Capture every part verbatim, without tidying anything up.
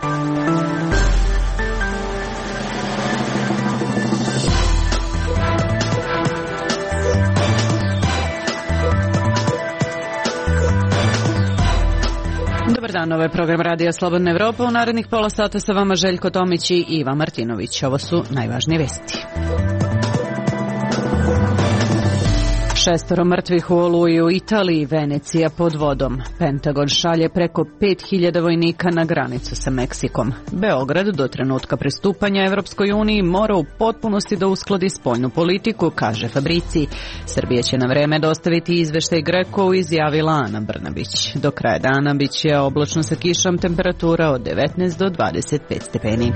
Dobar dan, ovo je program Radija Slobodna Evropa. U narednih pola sata sa vama Željko Tomić i Iva Martinović. Ovo su najvažnije vesti. Šestoro mrtvih u Oluji u Italiji, Venecija pod vodom. Pentagon šalje preko pet hiljada vojnika na granicu sa Meksikom. Beograd do trenutka pristupanja Evropskoj uniji mora u potpunosti da uskladi spoljnu politiku, kaže Fabrici. Srbija će na vreme dostaviti izveštaj Greco, izjavila Ana Brnabić. Do kraja dana bit će oblačno sa kišom, temperatura od devetnaest do dvadeset pet stepeni.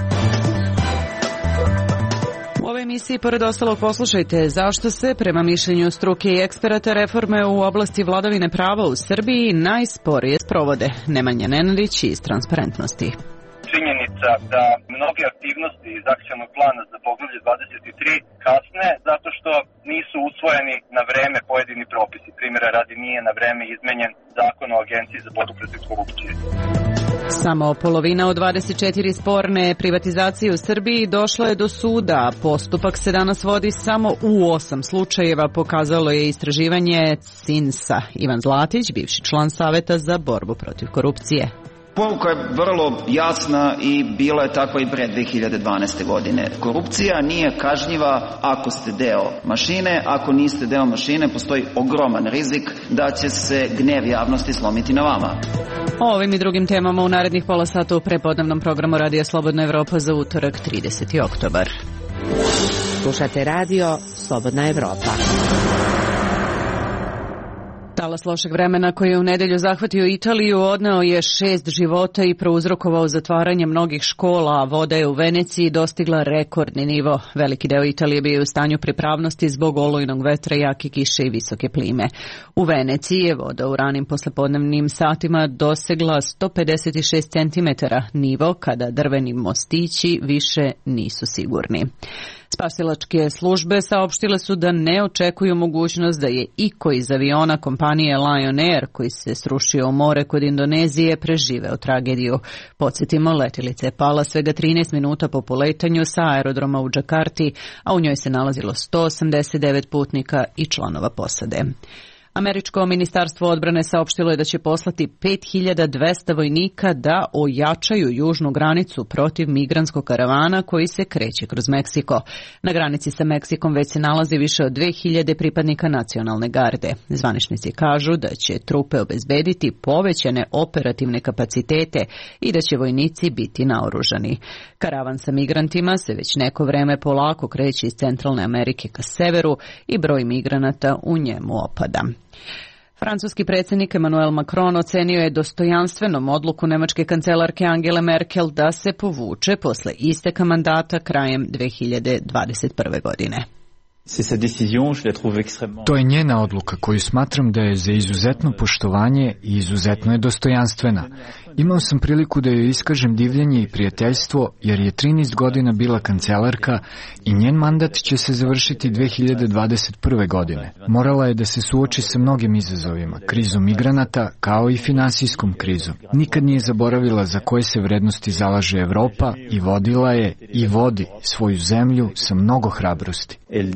U ovoj emisiji, pored ostalog, poslušajte zašto se, prema mišljenju struke i eksperata, reforme u oblasti vladavine prava u Srbiji najsporije sprovode. Nemanja Nenadić iz Transparentnosti. Činjenica da mnoge aktivnosti iz akcionog plana za poglavlje dvadeset tri kasne zato što nisu usvojeni na vreme pojedini propisi. Primjera radi, nije na vreme izmenjen zakon o Agenciji za borbu protiv korupcije. Samo polovina od dvadeset četiri sporne privatizacije u Srbiji došla je do suda. Postupak se danas vodi samo u osam slučajeva, pokazalo je istraživanje Cinsa. Ivan Zlatić, bivši član Saveta za borbu protiv korupcije. Poruka je vrlo jasna i bila je takva i pre dve hiljade dvanaeste. godine. Korupcija nije kažnjiva ako ste deo mašine, ako niste deo mašine postoji ogroman rizik da će se gnev javnosti slomiti na vama. O ovim i drugim temama u narednih pola sata u prepodnevnom programu Radija Slobodna Evropa za utorak trideseti oktobar. Slušate radio Slobodna Evropa. Talas lošeg vremena koji je u nedelju zahvatio Italiju odneo je šest života i prouzrokovao zatvaranje mnogih škola, a voda je u Veneciji dostigla rekordni nivo. Veliki deo Italije bio je u stanju pripravnosti zbog olujnog vetra, jake kiše i visoke plime. U Veneciji je voda u ranim poslepodnevnim satima dosegla sto pedeset šest centimetara, nivo kada drveni mostići više nisu sigurni. Spasilačke službe saopštile su da ne očekuju mogućnost da je iko iz aviona kompanije Lion Air, koji se srušio u more kod Indonezije, preživeo tragediju. Podsjetimo, letilica je pala svega trinaest minuta po poletanju sa aerodroma u Džakarti, a u njoj se nalazilo sto osamdeset devet putnika i članova posade. Američko ministarstvo odbrane saopštilo je da će poslati pet hiljada dvesta vojnika da ojačaju južnu granicu protiv migrantskog karavana koji se kreće kroz Meksiko. Na granici sa Meksikom već se nalazi više od dve hiljade pripadnika nacionalne garde. Zvaničnici kažu da će trupe obezbediti povećane operativne kapacitete i da će vojnici biti naoružani. Karavan sa migrantima se već neko vreme polako kreće iz Centralne Amerike ka severu i broj migranata u njemu opada. Francuski predsjednik Emmanuel Macron ocenio je dostojanstvenom odluku nemačke kancelarke Angele Merkel da se povuče posle isteka mandata krajem dve hiljade dvadeset prve. godine. To je njena odluka koju smatram da je za izuzetno poštovanje i izuzetno je dostojanstvena. Imao sam priliku da joj iskažem divljenje i prijateljstvo jer je trinaest godina bila kancelarka i njen mandat će se završiti dve hiljade dvadeset prve. godine. Morala je da se suoči sa mnogim izazovima, krizom migranata kao i finansijskom krizom. Nikad nije zaboravila za koje se vrednosti zalaže Evropa i vodila je i vodi svoju zemlju sa mnogo hrabrosti.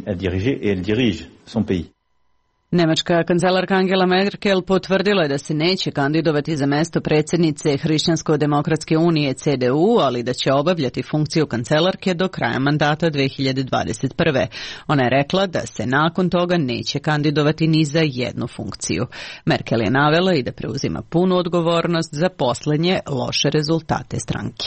Nemačka kancelarka Angela Merkel potvrdila je da se neće kandidovati za mesto predsjednice Hrišćansko-demokratske unije C D U, ali da će obavljati funkciju kancelarke do kraja mandata dve hiljade dvadeset prve. Ona je rekla da se nakon toga neće kandidovati ni za jednu funkciju. Merkel je navela i da preuzima punu odgovornost za posljednje loše rezultate stranke.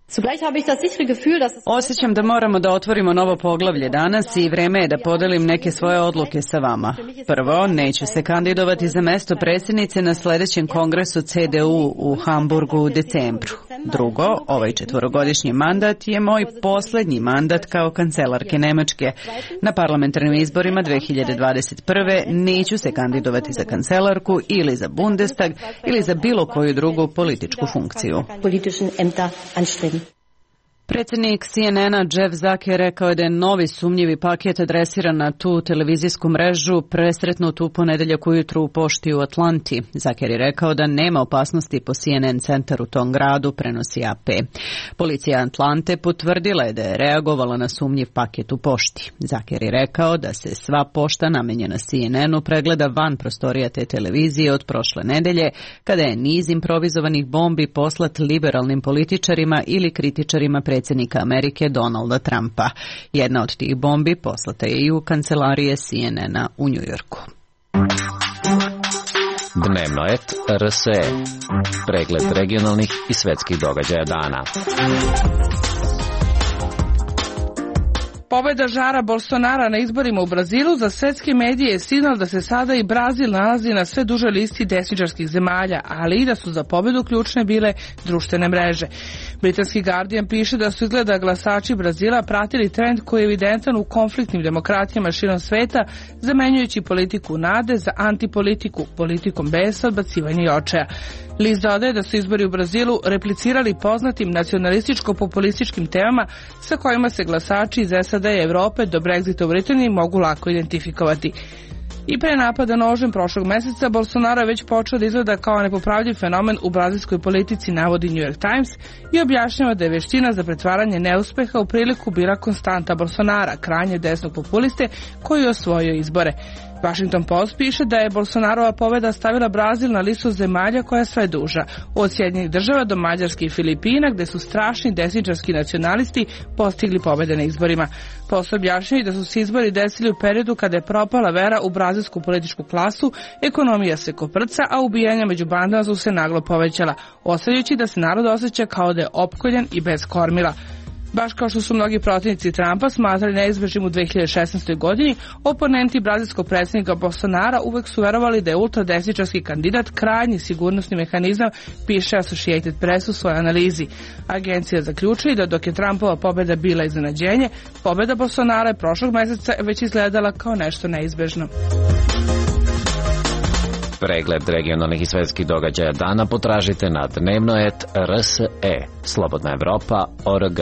Osjećam da moramo da otvorimo novo poglavlje danas i vreme je da podelim neke svoje odluke sa vama. Prvo, neću se kandidovati za mesto predsjednice na sljedećem kongresu C D U u Hamburgu u decembru. Drugo, ovaj četvorogodišnji mandat je moj posljednji mandat kao kancelarke Nemačke. Na parlamentarnim izborima dve hiljade dvadeset prve. neću se kandidovati za kancelarku ili za Bundestag ili za bilo koju drugu političku funkciju. Predsjednik C N N-a Jeff Zucker rekao je da je novi sumnjivi paket adresiran na tu televizijsku mrežu presretnut u ponedeljak ujutru u pošti u Atlanti. Zucker je rekao da nema opasnosti po C N N centar u tom gradu, prenosi A P. Policija Atlante potvrdila je da je reagovala na sumnjiv paket u pošti. Zucker je rekao da se sva pošta namenjena C N N-u pregleda van prostorija te televizije od prošle nedelje, kada je niz improvizovanih bombi poslat liberalnim političarima ili kritičarima predsjednika Amerike Donalda Trumpa. Jedna od tih bombi poslata je i u kancelarije C N N-a u Njujorku. Dnevno et R S E. Pregled regionalnih i svetskih događaja dana. Pobeda Žara Bolsonara na izborima u Brazilu za svetske medije je signal da se sada i Brazil nalazi na sve dužoj listi desničarskih zemalja, ali i da su za pobedu ključne bile društvene mreže. Britanski Guardian piše da su izgleda glasači Brazila pratili trend koji je evidentan u konfliktnim demokratijama širom sveta, zamenjujući politiku nade za antipolitiku, politikom besa, odbacivanja i očaja. List dodaje da su izbori u Brazilu replicirali poznatim nacionalističko-populističkim temama sa kojima se glasači iz S A D i Evrope do Brexita u Britaniji mogu lako identifikovati. I pre napada nožem prošlog meseca, Bolsonaro je već počeo da izgleda kao nepopravljiv fenomen u brazilskoj politici, navodi New York Times, i objašnjava da je veština za pretvaranje neuspeha u priliku bila konstanta Bolsonara, krajnje desnog populiste koji je osvojio izbore. Washington Post piše da je Bolsonarova pobeda stavila Brazil na listu zemalja koja je sve duža, od Sjedinjenih država do Mađarske i Filipina, gde su strašni desničarski nacionalisti postigli pobede na izborima. Post objašnjava da su se izbori desili u periodu kada je propala vera u brazilsku političku klasu, ekonomija se koprca, a ubijanja među bandama su se naglo povećala, ostavljajući da se narod osjeća kao da je opkoljen i bez kormila. Baš kao što su mnogi protivnici Trumpa smatrali neizbežnim u dve hiljade šesnaestoj. godini, oponenti brazilskog predsjednika Bolsonara uvek su verovali da je ultradesničarski kandidat krajnji sigurnosni mehanizam, piše Associated Press u svojoj analizi. Agencija zaključuje da dok je Trumpova pobeda bila iznenađenje, pobeda Bolsonara je prošlog meseca već izgledala kao nešto neizbežno. Pregled regionalnih i svetskih događaja dana potražite na dnevno et R S E. Slobodna Evropa O R G.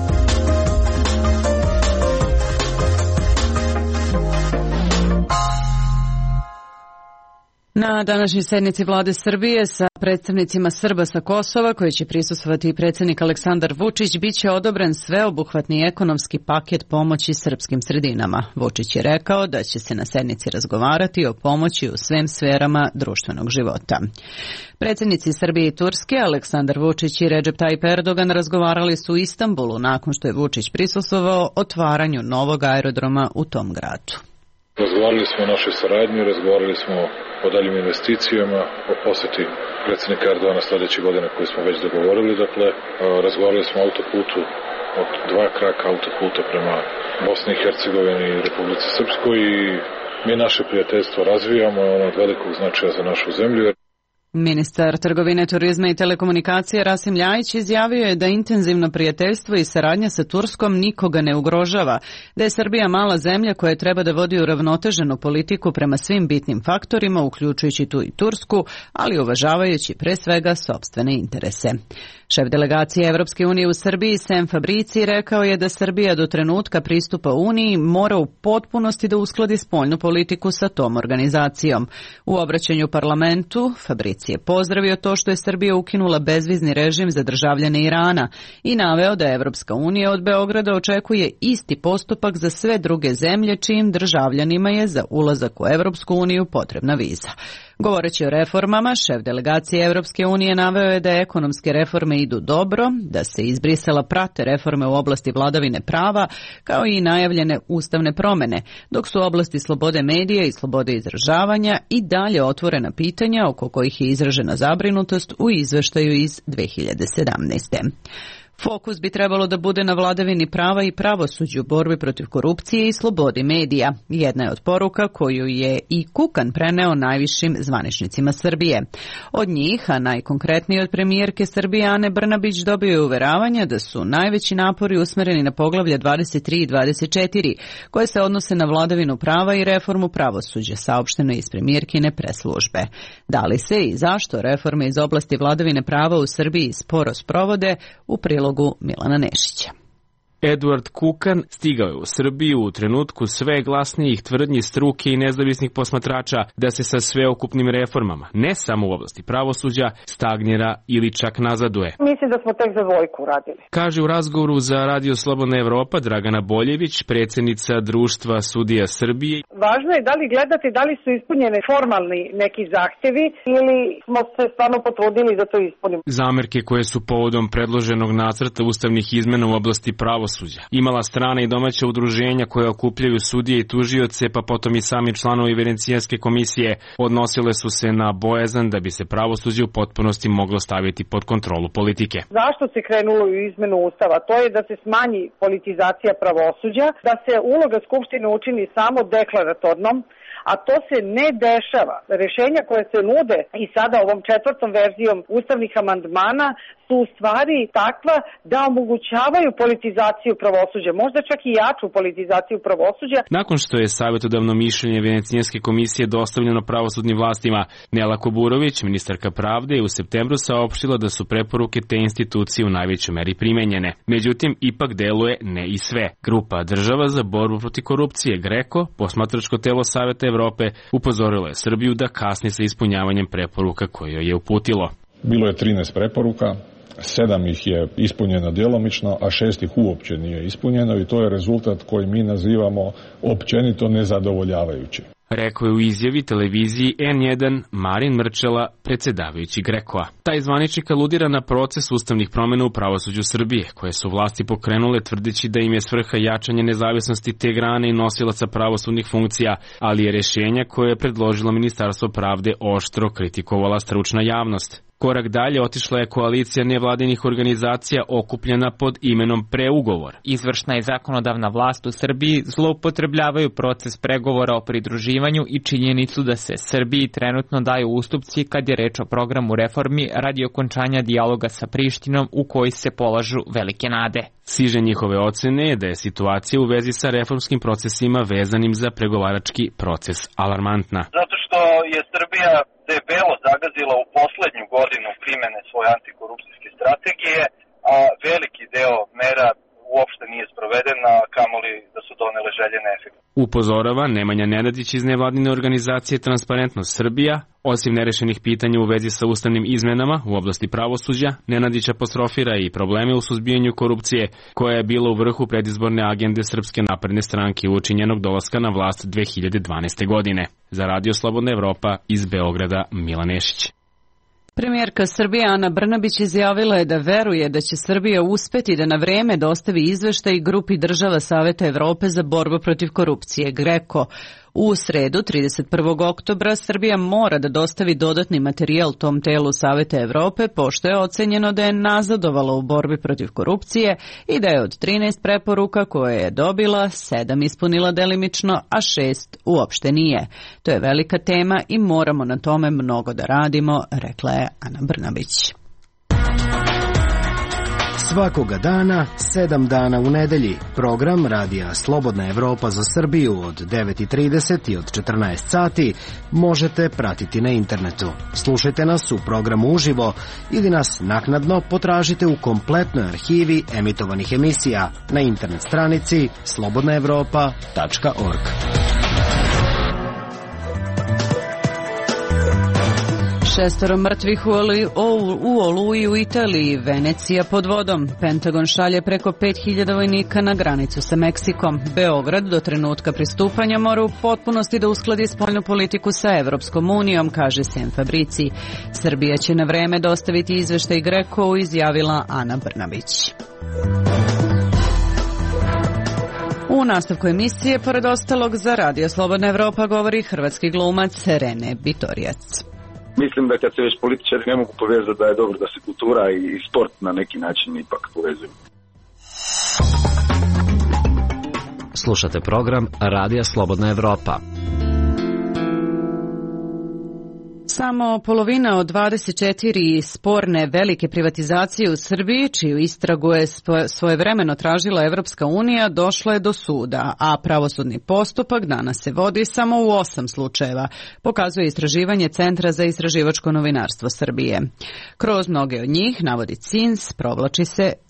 Na današnjoj sednici vlade Srbije sa predstavnicima Srba sa Kosova, koji će prisustvovati i predsjednik Aleksandar Vučić, biće odobren sveobuhvatni ekonomski paket pomoći srpskim sredinama. Vučić je rekao da će se na sednici razgovarati o pomoći u svim sferama društvenog života. Predsjednici Srbije i Turske, Aleksandar Vučić i Recep Tayyip Erdogan, razgovarali su u Istanbulu nakon što je Vučić prisustvovao otvaranju novog aerodroma u tom gradu. Razgovarali smo o našoj saradnji, razgovarali smo o daljim investicijama, o posjeti predsjednika Erdogana sljedeće godine koju smo već dogovorili. Dakle, razgovarali smo o autoputu od dva kraka autoputa prema Bosni i Hercegovini i Republici Srpskoj i mi naše prijateljstvo razvijamo, ono od velikog značaja za našu zemlju. Ministar trgovine, turizma i telekomunikacije Rasim Ljajić izjavio je da intenzivno prijateljstvo i saradnja sa Turskom nikoga ne ugrožava, da je Srbija mala zemlja koja treba da vodi uravnoteženu politiku prema svim bitnim faktorima, uključujući tu i Tursku, ali uvažavajući pre svega sopstvene interese. Šef delegacije Evropske unije u Srbiji, Sem Fabrici, rekao je da Srbija do trenutka pristupa Uniji mora u potpunosti da uskladi spoljnu politiku sa tom organizacijom. U obraćanju parlamentu, Fabrici je pozdravio to što je Srbija ukinula bezvizni režim za državljane Irana i naveo da Evropska unija od Beograda očekuje isti postupak za sve druge zemlje čijim državljanima je za ulazak u Evropsku uniju potrebna viza. Govoreći o reformama, šef delegacije Evropske unije naveo je da ekonomske reforme idu dobro, da se iz Brisela prate reforme u oblasti vladavine prava, kao i najavljene ustavne promene, dok su oblasti slobode medija i slobode izražavanja i dalje otvorena pitanja oko kojih je izražena zabrinutost u izveštaju iz dve hiljade sedamnaeste. Fokus bi trebalo da bude na vladavini prava i pravosuđu, borbi protiv korupcije i slobodi medija. Jedna je od poruka koju je i Kukan preneo najvišim zvaničnicima Srbije. Od njih, a najkonkretniji od premijerke Srbije Ane Brnabić, dobio je uveravanja da su najveći napori usmereni na poglavlje dvadeset tri i dvadeset četiri, koje se odnose na vladavinu prava i reformu pravosuđa, saopšteno iz premijerkine preslužbe. Da li se i zašto reforme iz oblasti vladavine prava u Srbiji sporo sprovode, u prilogu prilogu Milana Nešića. Edward Kukan stigao je u Srbiju u trenutku sve glasnijih tvrdnji struke i nezavisnih posmatrača da se sa sveokupnim reformama, ne samo u oblasti pravosuđa, stagnira ili čak nazaduje. Mislim da smo tek za dvojku radili. Kaže u razgovoru za Radio Slobodna Evropa Dragana Boljević, predsjednica Društva sudija Srbije. Važno je da li gledati da li su ispunjene formalni neki zahtjevi ili smo se stvarno potrudili da to ispunimo. Zamerke koje su povodom predloženog nacrta ustavnih izmena u oblasti pravosuđa imala strana i domaća udruženja koje okupljaju sudije i tužioce, pa potom i sami članovi Venecijanske komisije, odnosile su se na bojazan da bi se pravosuđe u potpunosti moglo staviti pod kontrolu politike. Zašto se krenulo u izmenu Ustava? To je da se smanji politizacija pravosuđa, da se uloga Skupštine učini samo deklaratornom, a to se ne dešava. Rešenja koje se nude i sada ovom četvrtom verzijom ustavnih amandmana su u stvari takva da omogućavaju politizaciju pravosuđa, možda čak i jaču politizaciju pravosuđa. Nakon što je savjetodavno mišljenje Venecijanske komisije dostavljeno pravosudnim vlastima, Nela Kuburović, ministarka pravde, je u septembru saopštila da su preporuke te institucije u najvećoj meri primenjene. Međutim, ipak deluje ne i sve. Grupa država za borbu protiv korupcije GRECO, posmatračko telo Saveta Evrope, upozorilo je Srbiju da kasni sa ispunjavanjem preporuka koje joj je uputilo. Bilo je trinaest preporuka, sedam ih je ispunjeno djelomično, a šest ih uopće nije ispunjeno i to je rezultat koji mi nazivamo općenito nezadovoljavajući. Rekao je u izjavi televiziji N jedan Marin Mrčela, predsjedavajući GRECO-a. Taj zvaničnik aludira na proces ustavnih promjena u pravosuđu Srbije, koje su vlasti pokrenule tvrdeći da im je svrha jačanje nezavisnosti te grane i nosilaca pravosudnih funkcija, ali je rješenja koje je predložilo Ministarstvo pravde oštro kritikovala stručna javnost. Korak dalje otišla je koalicija nevladinih organizacija okupljena pod imenom Preugovor. Izvršna i zakonodavna vlast u Srbiji zloupotrebljavaju proces pregovora o pridruživanju i činjenicu da se Srbiji trenutno daju ustupci kad je reč o programu reformi radi okončanja dijaloga sa Prištinom u koji se polažu velike nade. Siže njihove ocene je da je situacija u vezi sa reformskim procesima vezanim za pregovarački proces alarmantna. Zato što je Srbija debelo zagazila u poslednju godinu primene svoje antikorupcijske strategije, a veliki deo mera uopšte nije sproveden, a kamoli da su donele željene efekte. Upozorava Nemanja Nenadić iz nevladine organizacije Transparentnost Srbija. Osim nerešenih pitanja u vezi sa ustavnim izmenama u oblasti pravosuđa, Nenadić apostrofira i probleme u suzbijanju korupcije, koja je bila u vrhu predizborne agende Srpske napredne stranke uoči njenog dolaska na vlast dve hiljade dvanaeste. godine. Za Radio Slobodna Evropa iz Beograda, Milan Nešić. Premijerka Srbije Ana Brnabić izjavila je da veruje da će Srbija uspeti da na vreme dostavi izveštaj grupi država Saveta Evrope za borbu protiv korupcije GRECO. U sredu, trideset prvog oktobra, Srbija mora da dostavi dodatni materijal tom telu Saveta Evrope, pošto je ocenjeno da je nazadovalo u borbi protiv korupcije i da je od trinaest preporuka koje je dobila, sedam ispunila delimično, a šest uopšte nije. To je velika tema i moramo na tome mnogo da radimo, rekla je Ana Brnabić. Svakoga dana, sedam dana u nedelji, program Radija Slobodna Evropa za Srbiju od devet i trideset i od četrnaest sati možete pratiti na internetu. Slušajte nas u programu uživo ili nas naknadno potražite u kompletnoj arhivi emitovanih emisija na internet stranici slobodna evropa tačka org. Šestoro mrtvih u, olu, u Oluji u Italiji, Venecija pod vodom. Pentagon šalje preko pet hiljada vojnika na granicu sa Meksikom. Beograd do trenutka pristupanja mora u potpunosti da uskladi spoljnu politiku sa Evropskom unijom, kaže Sem Fabrici. Srbija će na vreme dostaviti izveštaj GRECO-u, izjavila Ana Brnabić. U nastavku emisije, pored ostalog, za Radio Slobodna Evropa govori hrvatski glumac Rene Bitorijac. Mislim da kad se već političari ne mogu povezati, da je dobro da se kultura i sport na neki način ipak povezuju. Slušate program Radija Slobodna Evropa. Samo polovina od dvadeset četiri sporne velike privatizacije u Srbiji, čiju istragu je svojevremeno tražila Evropska unija, došla je do suda, a pravosudni postupak danas se vodi samo u osam slučajeva, pokazuje istraživanje Centra za istraživačko novinarstvo Srbije. Kroz mnoge od njih, navodi C I N S, provlači se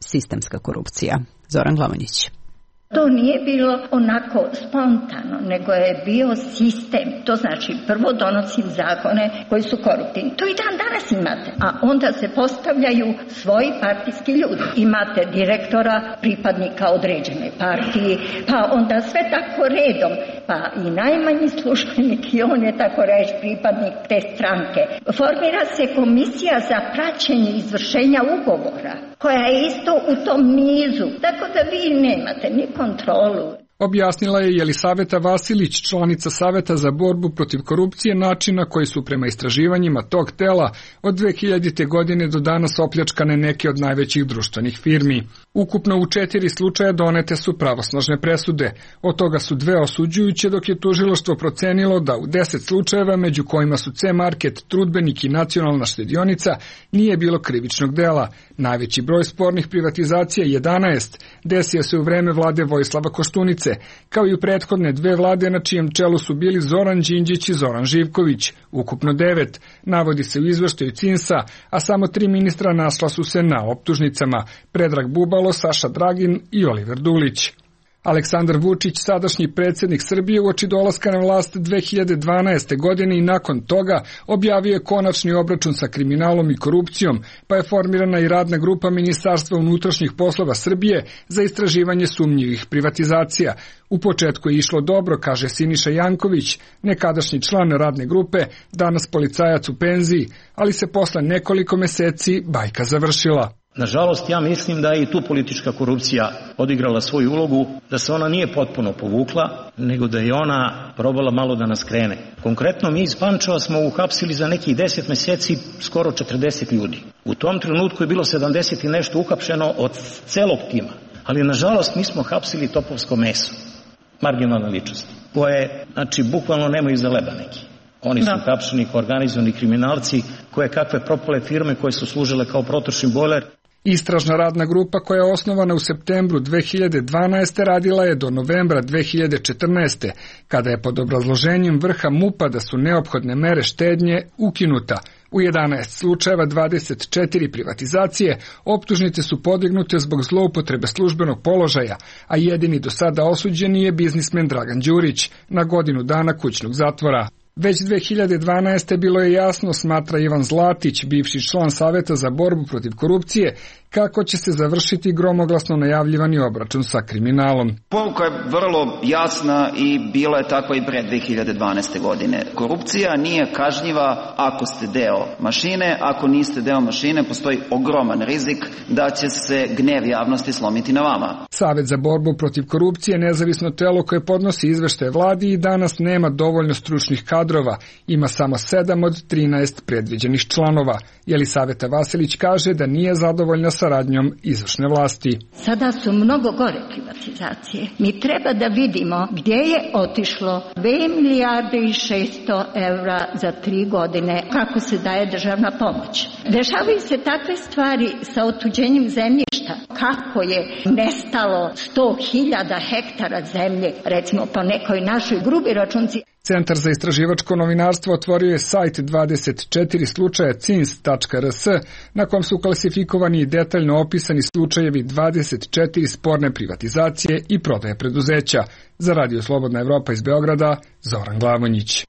sistemska korupcija. Zoran Glamonjić. To nije bilo onako spontano, nego je bio sistem. To znači prvo donosim zakone koji su koruptivni. To i dan danas imate. A onda se postavljaju svoji partijski ljudi. Imate direktora, pripadnika određene partije, pa onda sve tako redom. Pa i najmanji službenik i on je tako reći pripadnik te stranke. Formira se komisija za praćenje izvršenja ugovora, koja je isto u tom nizu. Tako da vi nemate ni kontrolu. Objasnila je Jelisaveta Vasilić, članica Saveta za borbu protiv korupcije, način na koji su prema istraživanjima tog tela od dve hiljadite. godine do danas opljačkane neke od najvećih društvenih firmi. Ukupno u četiri slučaja donete su pravosnažne presude. Od toga su dve osuđujuće, dok je tužilaštvo procenilo da u deset slučajeva, među kojima su C-Market, Trudbenik i Nacionalna štedionica, nije bilo krivičnog dela. Najveći broj spornih privatizacija, jedanaest, desio se u vreme vlade Vojislava Koštunice, kao i u prethodne dve vlade na čijem čelu su bili Zoran Đinđić i Zoran Živković. Ukupno devet, navodi se u izveštaju Cinsa, a samo tri ministra našla su se na optužnicama: Predrag Bubalo, Saša Dragin i Oliver Dulić. Aleksandar Vučić, sadašnji predsjednik Srbije, uoči dolaska na vlast dve hiljade dvanaeste. godine i nakon toga objavio je konačni obračun sa kriminalom i korupcijom, pa je formirana i radna grupa Ministarstva unutrašnjih poslova Srbije za istraživanje sumnjivih privatizacija. U početku je išlo dobro, kaže Siniša Janković, nekadašnji član radne grupe, danas policajac u penziji, ali se posle nekoliko meseci bajka završila. Nažalost, ja mislim da je i tu politička korupcija odigrala svoju ulogu, da se ona nije potpuno povukla, nego da je ona probala malo da nas krene. Konkretno, mi iz Pančeva smo uhapsili za nekih deset meseci skoro četrdeset ljudi. U tom trenutku je bilo sedamdeset i nešto uhapšeno od celog tima, ali nažalost mi smo hapsili topovsko meso, marginalne ličnosti, koje, znači, bukvalno nemaju za leba neki. Oni su hapšeni kao organizovani kriminalci, koje kakve propale firme koje su služile kao protočni bojler. Istražna radna grupa, koja je osnovana u septembru dve hiljade dvanaeste. radila je do novembra dve hiljade četrnaeste. kada je pod obrazloženjem vrha MUP-a da su neophodne mere štednje ukinuta. U jedanaest slučajeva, dvadeset četiri privatizacije, optužnice su podignute zbog zloupotrebe službenog položaja, a jedini do sada osuđeni je biznismen Dragan Đurić na godinu dana kućnog zatvora. Već dve hiljade dvanaeste. bilo je jasno, smatra Ivan Zlatić, bivši član Saveta za borbu protiv korupcije, kako će se završiti gromoglasno najavljivani obračun sa kriminalom. Poruka je vrlo jasna i bila je takva i pre dve hiljade dvanaeste. godine. Korupcija nije kažnjiva ako ste deo mašine, ako niste deo mašine postoji ogroman rizik da će se gnev javnosti slomiti na vama. Savet za borbu protiv korupcije, nezavisno telo koje podnosi izveštaje vladi, i danas nema dovoljno stručnih kadrova, ima samo sedam od trinaest predviđenih članova. Jelisaveta Vasilić kaže da nije zadovoljna saradnjom izvršne vlasti. Sada su mnogo gore privatizacije. Mi treba da vidimo gdje je otišlo dve milijarde i šesto evra za tri godine, kako se daje državna pomoć. Dešavaju se takve stvari sa otuđenjem zemljišta, kako je nestalo sto hiljada hektara zemlje, recimo po nekoj našoj grubi računci. Centar za istraživačko novinarstvo otvorio je sajt dvadeset četiri slučaja cins tačka r s, na kom su klasifikovani i detaljno opisani slučajevi dvadeset četiri sporne privatizacije i prodaje preduzeća. Za Radio Slobodna Evropa iz Beograda, Zoran Glavonjić.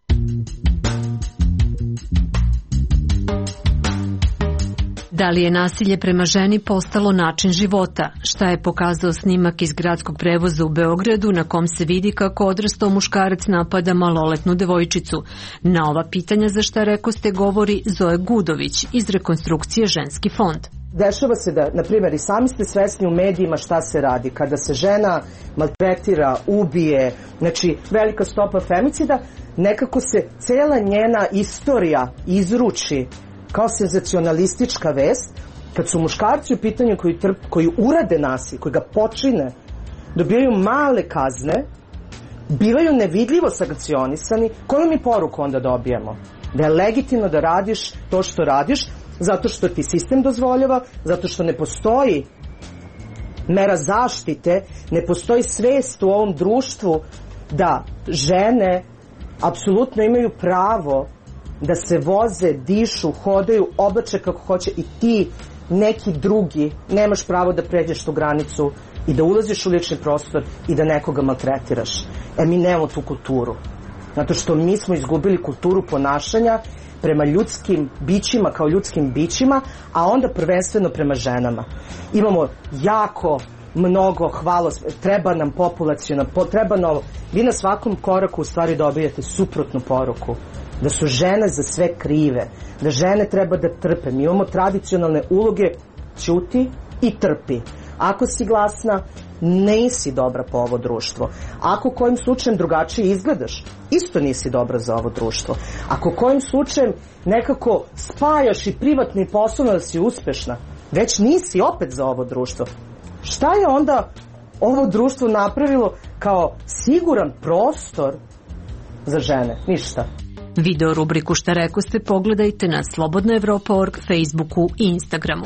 Da li je nasilje prema ženi postalo način života? Šta je pokazao snimak iz gradskog prevoza u Beogradu, na kom se vidi kako odrastao muškarac napada maloletnu devojčicu? Na ova pitanja, za šta rekoste, govori Zoe Gudović iz rekonstrukcije Ženski fond. Dešava se da, na primjer, i sami ste svesni u medijima šta se radi. Kada se žena maltretira, ubije, znači velika stopa femicida, nekako se cela njena istorija izruči kao senzacionalistička vest, kad su muškarci u pitanju koji, trp, koji urade nasilje, koji ga počine, dobijaju male kazne, bivaju nevidljivo sankcionisani. Koju mi poruku onda dobijamo? Da je legitimno da radiš to što radiš, zato što ti sistem dozvoljava, zato što ne postoji mera zaštite, ne postoji svest u ovom društvu da žene apsolutno imaju pravo da se voze, dišu, hodaju, oblače kako hoće, i ti neki drugi, nemaš pravo da pređeš tu granicu i da ulaziš u lični prostor i da nekoga maltretiraš. E, mi nemamo tu kulturu. Zato što mi smo izgubili kulturu ponašanja prema ljudskim bićima kao ljudskim bićima, a onda prvenstveno prema ženama. Imamo jako mnogo hvalo, treba nam populacijona, treba novo. Vi na svakom koraku u stvari dobijate suprotnu poruku. Da su žene za sve krive, da žene treba da trpe. Mi imamo tradicionalne uloge, ćuti i trpi. Ako si glasna, nisi dobra po ovo društvo. Ako kojim slučajem drugačije izgledaš, isto nisi dobra za ovo društvo. Ako kojim slučajem nekako spajaš i privatni i poslovno da si uspešna, već nisi opet za ovo društvo. Šta je onda ovo društvo napravilo kao siguran prostor za žene? Ništa. Video rubriku Šta reko ste pogledajte na slobodna evropa tačka org, Facebooku i Instagramu.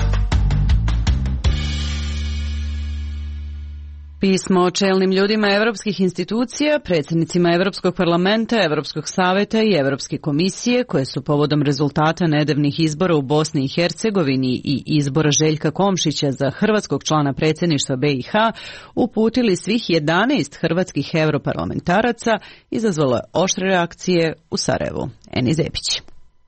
Pismo o čelnim ljudima evropskih institucija, predsjednicima Evropskog parlamenta, Evropskog saveta i Evropske komisije, koje su povodom rezultata nedavnih izbora u Bosni i Hercegovini i izbora Željka Komšića za hrvatskog člana predsjedništva be i ha, uputili svih jedanaest hrvatskih europarlamentaraca, izazvalo je oštre reakcije u Sarajevu. Eni Zepić.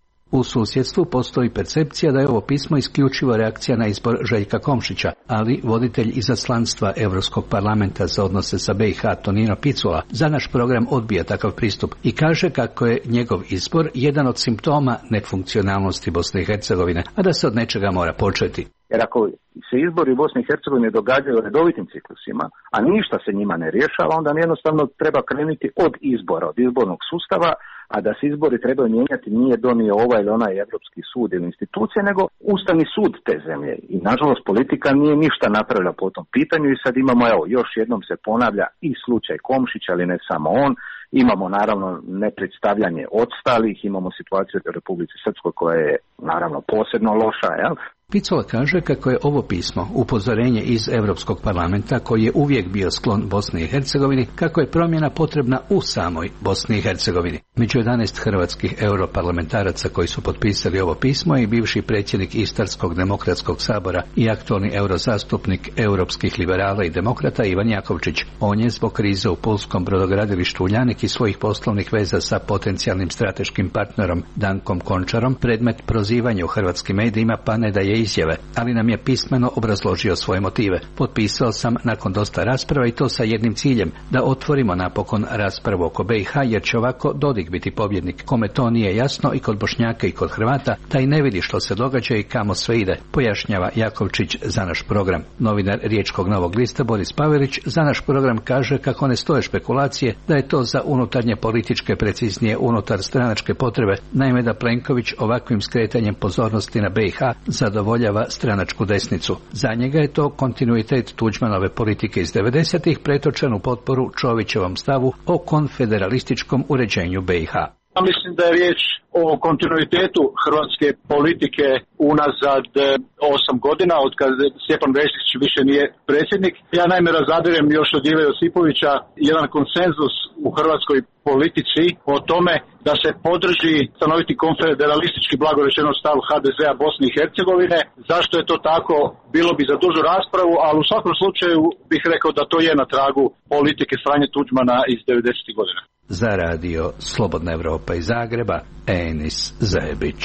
U susjedstvu postoji percepcija da je ovo pismo isključivo reakcija na izbor Željka Komšića, ali voditelj izaslanstva Evropskog parlamenta za odnose sa be i ha Tonino Picula za naš program odbija takav pristup i kaže kako je njegov izbor jedan od simptoma nefunkcionalnosti Bosne i Hercegovine, a da se od nečega mora početi. Jer ako se izbori u Bosni i Hercegovini događaju u redovitim ciklusima, a ništa se njima ne rješava, onda jednostavno treba krenuti od izbora, od izbornog sustava, a da se izbori trebaju mijenjati nije donio ovaj ili onaj Evropski sud ili institucija, nego Ustavni sud te zemlje. I nažalost politika nije ništa napravila po tom pitanju i sad imamo, evo, još jednom se ponavlja i slučaj Komšića, ali ne samo on. Imamo naravno nepredstavljanje odstalih, imamo situaciju u Republici Srpskoj koja je naravno posebno loša, jel? Picula kaže kako je ovo pismo upozorenje iz Europskog parlamenta, koji je uvijek bio sklon Bosni i Hercegovini, kako je promjena potrebna u samoj Bosni i Hercegovini. Među jedanaest hrvatskih europarlamentaraca koji su potpisali ovo pismo je i bivši predsjednik Istarskog demokratskog sabora i aktualni eurozastupnik europskih liberala i demokrata Ivan Jakovčić. On je zbog krize u pulskom brodogradilištu Uljanik i svojih poslovnih veza sa potencijalnim strateškim partnerom Dankom Končarom predmet prozivanja u hrvatskim medijima, pa ne da je izjave, ali nam je pismeno obrazložio svoje motive. Potpisao sam nakon dosta rasprava i to sa jednim ciljem, da otvorimo napokon raspravu oko be i ha, jer će ovako Dodik biti pobjednik. Kome to nije jasno i kod Bošnjaka i kod Hrvata, taj ne vidi što se događa i kamo sve ide, pojašnjava Jakovčić za naš program. Novinar Riječkog Novog lista Boris Pavelić za naš program kaže kako ne stoje špekulacije da je to za unutarnje političke, preciznije unutar stranačke potrebe, naime da Plenković ovakvim skretanjem pozornosti na be i ha zadovoljava stranačku desnicu. Za njega je to kontinuitet Tuđmanove politike iz devedesetih pretočen u potporu Čovićevom stavu o konfederalističkom uređenju be i ha. Mislim da je riječ o kontinuitetu hrvatske politike unazad osam godina, od kad Stjepan Mesić više nije predsjednik. Ja naime razabirem još od Ive Josipovića jedan konsenzus u hrvatskoj politici o tome da se podrži stanoviti konfederalistički, blagorečeno stav ha de zea Bosne i Hercegovine. Zašto je to tako, bilo bi za dužu raspravu, ali u svakom slučaju bih rekao da to je na tragu politike Franje Tuđmana iz devedesetih godina. Za radio Slobodna Evropa iz Zagreba, Enis Zebić.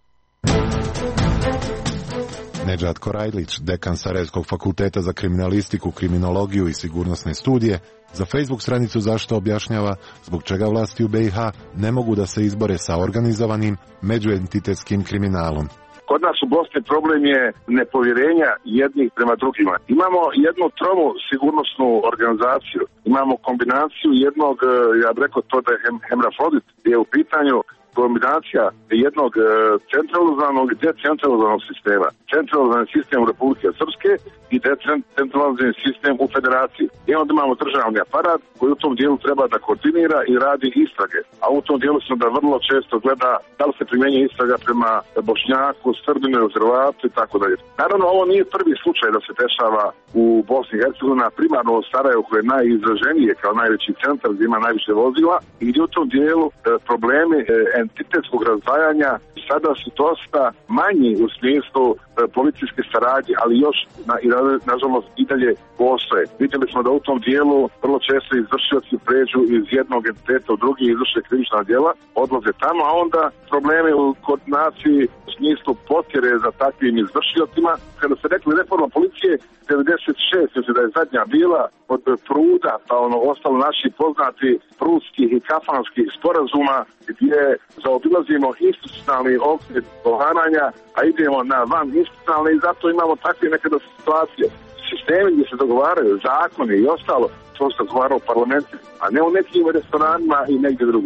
Nedžad Korajlić, dekan Sarajevskog fakulteta za kriminalistiku, kriminologiju i sigurnosne studije, za Facebook stranicu Zašto objašnjava zbog čega vlasti u be i ha ne mogu da se izbore sa organizovanim međuentitetskim kriminalom. Kod nas u Bosni problem je nepovjerenja jednih prema drugima. Imamo jednu tromu sigurnosnu organizaciju, imamo kombinaciju jednog, ja bih rekao to da je hem, hemrafrodit, gdje je u pitanju kombinacija jednog centralizovanog i decentralizovanog sistema. Centralizovani sistem u Republike Srpske i decentralizovani sistem u Federaciji. I onda imamo državni aparat koji u tom dijelu treba da koordinira i radi istrage. A u tom dijelu se da vrlo često gleda da li se primjenjuje istraga prema Bošnjaku, Srbinu, Hrvatu i tako dalje. Naravno, ovo nije prvi slučaj da se dešava u Bosni i Hercegovini, primarno u Sarajevu koje je najizraženije kao najveći centar gdje ima najviše vozila i gdje u tom dijelu problemi entitetskog razdvajanja sada su dosta manji u smislu policijske saradnje, ali još na, i nažalost i dalje postoje. Vidjeli smo da u tom dijelu vrlo često izvršioci pređu iz jednog entiteta u drugi, izvrše krivična djela, odlaze tamo, a onda problemi u koordinaciji u smislu potjere za takvim izvršiocima. Kada ste rekli reforma policije, devedeset šeste da je zadnja bila od Pruda, pa ono ostalo naši poznati prudskih i kafanskih sporazuma gdje zaobilazimo institucionalni okvir dogovaranja, a idemo na van institucionalne i zato imamo takve nekada situacije. Sistemi gdje se dogovaraju, zakoni i ostalo, to se dogovara u parlamentu, a ne u nekim restoranima i negdje drugo.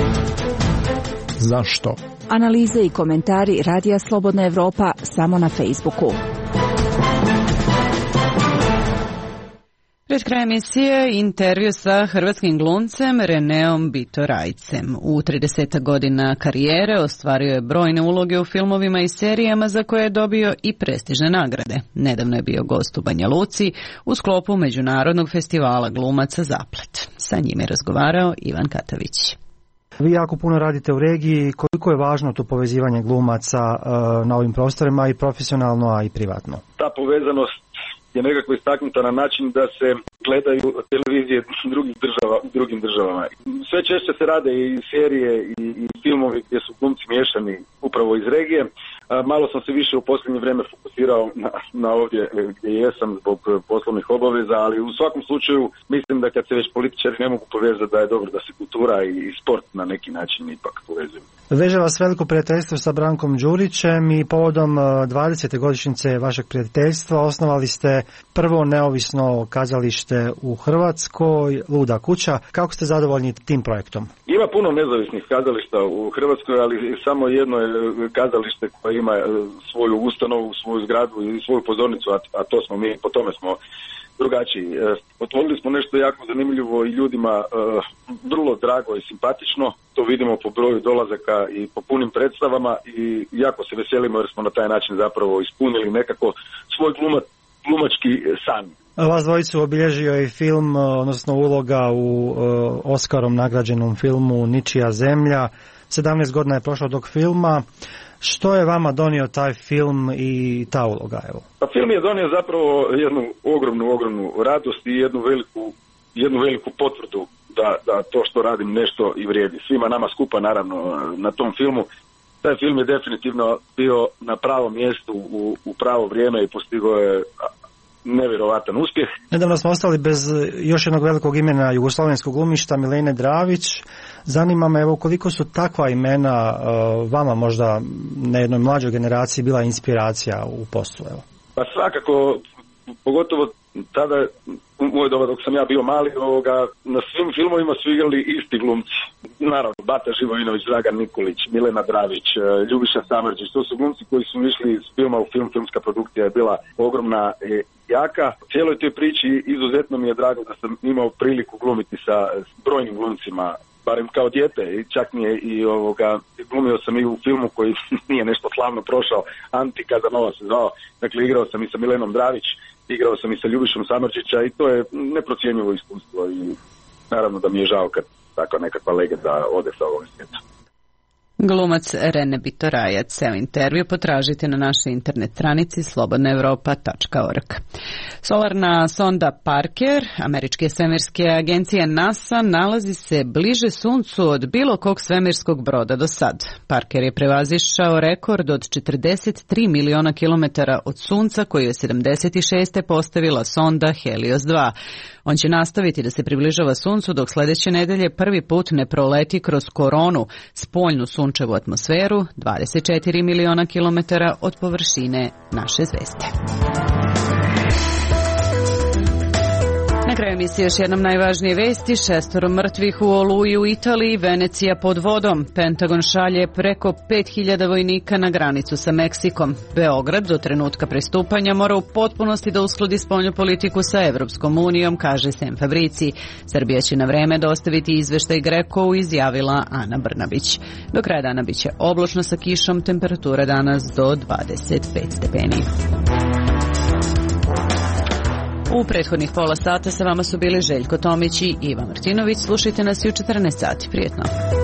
Zašto? Analize i komentari Radija Slobodna Evropa samo na Facebooku. Pred kraj emisije intervju sa hrvatskim glumcem Reneom Bitorajcem. U trideset godina karijere ostvario je brojne uloge u filmovima i serijama za koje je dobio i prestižne nagrade. Nedavno je bio gost u Banja Luci u sklopu Međunarodnog festivala glumaca Zaplet. Sa njim je razgovarao Ivan Katavić. Vi jako puno radite u regiji. Koliko je važno to povezivanje glumaca na ovim prostorima i profesionalno, a i privatno? Ta povezanost je nekako istaknuta na način da se gledaju televizije drugih država u drugim državama. Sve češće se rade i serije i, i filmovi gdje su glumci miješani upravo iz regije. Malo sam se više u posljednje vrijeme fokusirao na, na ovdje gdje jesam zbog poslovnih obaveza, ali u svakom slučaju mislim da kad se već političari ne mogu povezati da je dobro da se kultura i, i sport na neki način ipak povezuju. Veže vas veliko prijateljstvo sa Brankom Đurićem i povodom dvadesete godišnjice vašeg prijateljstva osnovali ste prvo neovisno kazalište u Hrvatskoj, Luda kuća. Kako ste zadovoljni tim projektom? Ima puno nezavisnih kazališta u Hrvatskoj, ali samo jedno je kazalište koje ima svoju ustanovu, svoju zgradu i svoju pozornicu, a, a to smo mi, po tome smo drugačiji. Otvorili smo nešto jako zanimljivo i ljudima e, vrlo drago i simpatično. To vidimo po broju dolazaka i po punim predstavama i jako se veselimo jer smo na taj način zapravo ispunili nekako svoj glumac, glumački san. Vas dvojicu obilježio je film, odnosno uloga u uh, Oskarom nagrađenom filmu Ničija zemlja. sedamnaest godina je prošlo dok filma. Što je vama donio taj film i ta uloga? Evo? Pa film je donio zapravo jednu ogromnu, ogromnu radost i jednu veliku, jednu veliku potvrdu da, da to što radim nešto i vrijedi. Svima nama skupa naravno na tom filmu. Taj film je definitivno bio na pravom mjestu u, u pravo vrijeme i postigao je nevjerovatan uspjeh. Nedavno smo ostali bez još jednog velikog imena jugoslovenskog glumišta Milene Dravić. Zanima me evo koliko su takva imena uh, vama možda na jednoj mlađoj generaciji bila inspiracija u poslu. Evo. Pa svakako, pogotovo tada u moje doba dok sam ja bio mali, ovoga, na svim filmovima su igrali isti glumci. Naravno, Bata Živojinović, Dragan Nikolić, Milena Dravić, Ljubiša Samrđić, to su glumci koji su išli iz filma u film, filmska produkcija je bila ogromna i jaka. Cijeloj toj priči izuzetno mi je drago da sam imao priliku glumiti sa brojnim glumcima, barem kao dijete, i čak mi je i ovoga, glumio sam i u filmu koji nije nešto slavno prošao, Anti Kazanova se zvao, dakle igrao sam i sa Milenom Dravić, igrao sam i sa Ljubišom Samrđića i to je neprocjenjivo iskustvo i naravno da mi je žao kad tako nekakva legenda ode sa ovog svijeta. Glumac Rene Bitorajac. Ceo intervju potražite na našoj internet stranici slobodna evropa tačka org. Solarna sonda Parker američke svemirske agencije NASA nalazi se bliže Suncu od bilo kog svemirskog broda do sad. Parker je prevazišao rekord od četrdeset tri miliona kilometara od Sunca koju je sedamdeset šeste postavila sonda Helios dva. On će nastaviti da se približava Suncu dok sledeće nedelje prvi put ne proleti kroz koronu, spoljnu sunčevu atmosferu, dvadeset četiri miliona kilometara od površine naše zvezde. Na kraju emisije još jednom najvažnije vesti. Šestoro mrtvih u Oluji u Italiji, Venecija pod vodom. Pentagon šalje preko pet hiljada vojnika na granicu sa Meksikom. Beograd do trenutka pristupanja mora u potpunosti da uskladi spoljnu politiku sa Evropskom unijom, kaže Sem Fabrici. Srbija će na vreme dostaviti izveštaj Grekou, izjavila Ana Brnabić. Do kraja dana biće oblačno sa kišom, temperatura danas do dvadeset pet stepeni. U prethodnih pola sata sa vama su bili Željko Tomić i Iva Martinović. Slušajte nas i u četrnaest sati. Prijetno.